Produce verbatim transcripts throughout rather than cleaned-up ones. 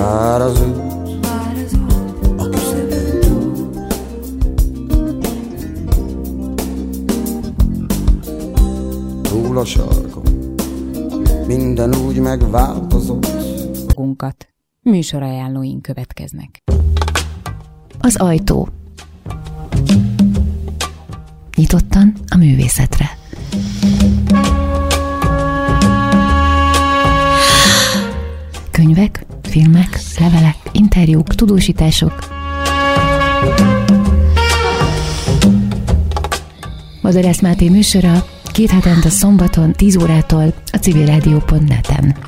Bár az út a küszöbön túl, túl a sarkon, minden úgy megváltozott. Magunkat. Műsorajánlóink következnek. Az ajtó. Nyitottan a művészetre. Könyvek, filmek, levelek, interjúk, tudósítások. Bozorász Máté műsora két hetente szombaton tíz órától a civilrádió pont net-en.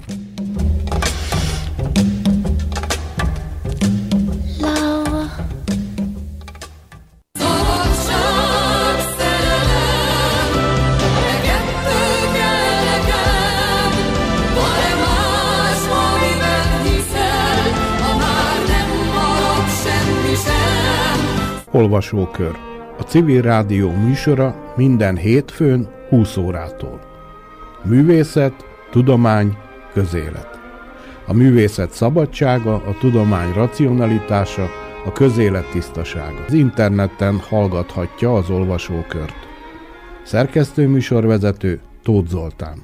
Olvasókör. A Civil Rádió műsora minden hétfőn húsz órától. Művészet, tudomány, közélet. A művészet szabadsága, a tudomány racionalitása, a közélet tisztasága. Az interneten hallgathatja az olvasókört. Szerkesztő műsorvezető Tóth Zoltán.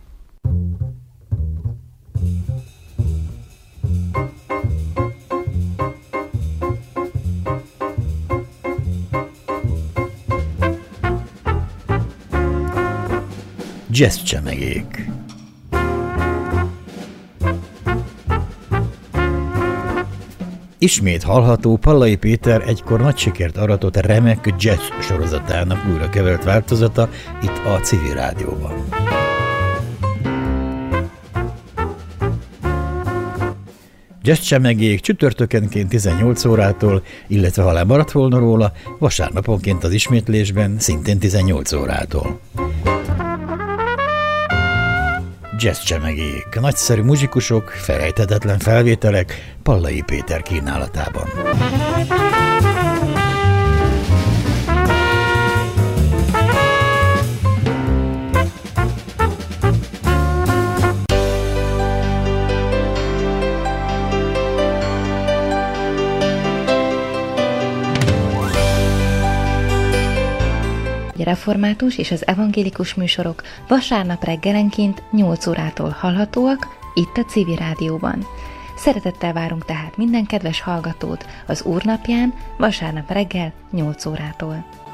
Jazz csemegék. Ismét hallható Pallai Péter egykor nagy sikert aratott remek jazz sorozatának újra kevert változata itt a Civil Rádióban. Jazz csemegék csütörtökenként tizennyolc órától, illetve ha lemaradt volna róla, vasárnaponként az ismétlésben szintén tizennyolc órától. Jazz csemegék, nagyszerű muzsikusok, felejthetetlen felvételek Pallai Péter kínálatában. Református és az evangélikus műsorok vasárnap reggelenként nyolc órától hallhatóak itt a Civil Rádióban. Szeretettel várunk tehát minden kedves hallgatót az Úrnapján vasárnap reggel nyolc órától.